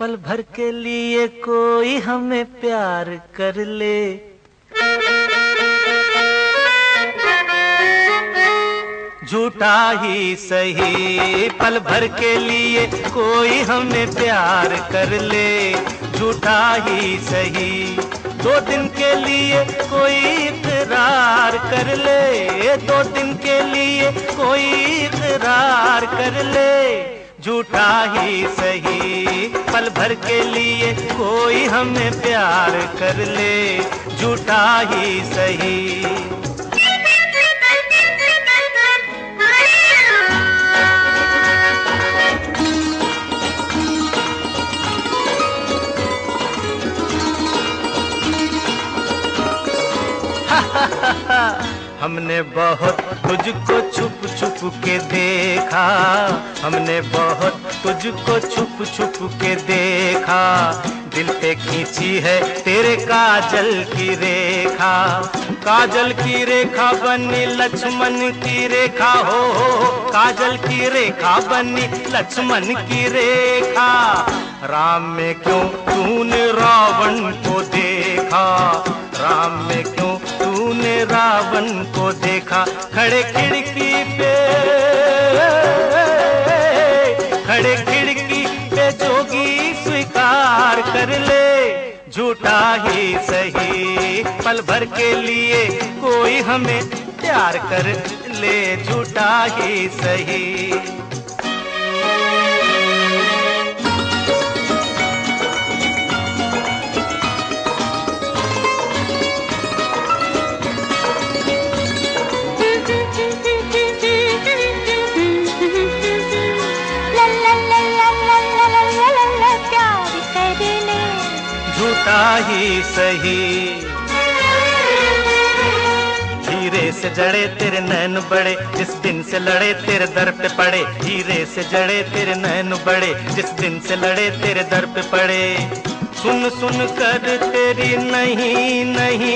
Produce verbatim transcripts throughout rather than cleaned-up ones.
पल भर के लिए कोई हमें प्यार कर ले, झूठा ही सही। पल भर के लिए कोई हमें प्यार कर ले, झूठा ही सही। दो दिन के लिए कोई इकरार कर ले, दो दिन के लिए कोई इकरार कर ले, झूठा ही सही। पल भर के लिए कोई हमें प्यार कर ले, झूठा ही सही। हमने बहुत तुझको छुप छुप के देखा, हमने बहुत तुझको छुप छुप के देखा। दिल पे खींची है तेरे काजल की रेखा, काजल की रेखा बनी लक्ष्मण की रेखा हो, काजल की रेखा बनी लक्ष्मण की रेखा। राम में क्यों तूने रावण को देखा, राम में क्यों तूने रावण को देखा। खड़े खिड़की पे, खड़े खिड़की पे जोगी स्वीकार कर ले, झूठा ही सही। पल भर के लिए कोई हमें प्यार कर ले, झूठा ही सही। झूठा ही सही। हीरे से जड़े तेरे नैन बड़े, जिस दिन से लड़े तेरे दर पे पड़े। हीरे से जड़े तेरे नैन बड़े, जिस दिन से लड़े तेरे दर पे पड़े। सुन सुन कर तेरी नहीं नहीं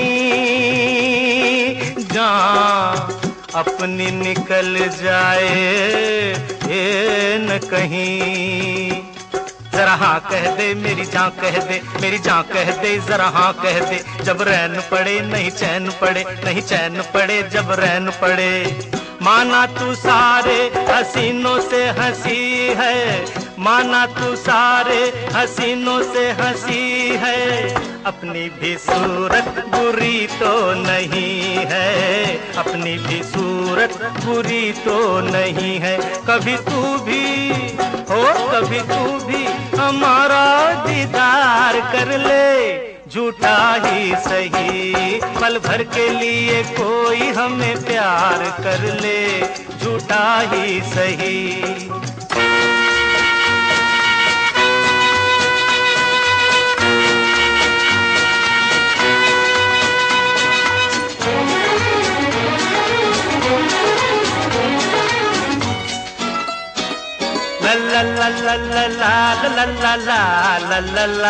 जान अपनी निकल जाए ये न कहीं। जरा हाँ कह दे मेरी जान कह दे, मेरी जान कह दे जरा हाँ कह दे। जब रैन पड़े नहीं चैन पड़े, नहीं चैन पड़े जब रैन पड़े। माना तू सारे हसीनों से हंसी है, माना तू सारे हसीनों से हंसी है। अपनी भी सूरत बुरी तो नहीं है, अपनी भी सूरत बुरी तो नहीं है। कभी तू भी हो, कभी तू भी हमारा दीदार कर ले, झूठा ही सही। पल भर के लिए कोई हमें प्यार कर ले, झूठा ही सही। ला ला ला ला ला ला ला ला ला ला।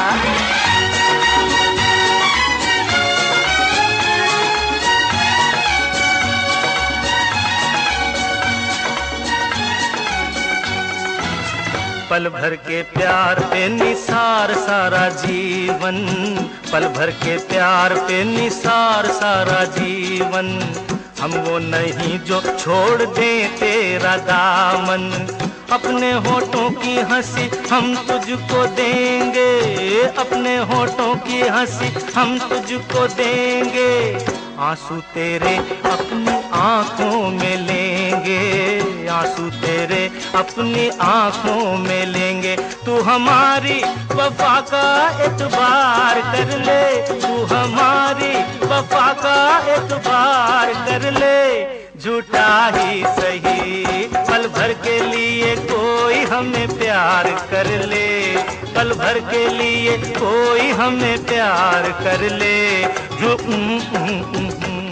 पल भर के प्यार पे निसार सारा जीवन, पल भर के प्यार पे निसार सारा जीवन। हम वो नहीं जो छोड़ दे तेरा दामन, अपने होठों की हंसी हम तुझको देंगे, अपने होठों की हंसी हम तुझको देंगे। आंसू तेरे अपनी आंखों में लेंगे, आंसू तेरे अपनी आंखों में लेंगे। तू हमारी वफा का एतबार कर ले, तू हमारी वफा का एतबार कर ले, झूठा ही सही। पल भर के लिए कोई हमें प्यार कर ले, पल भर के लिए कोई हमें प्यार कर ले।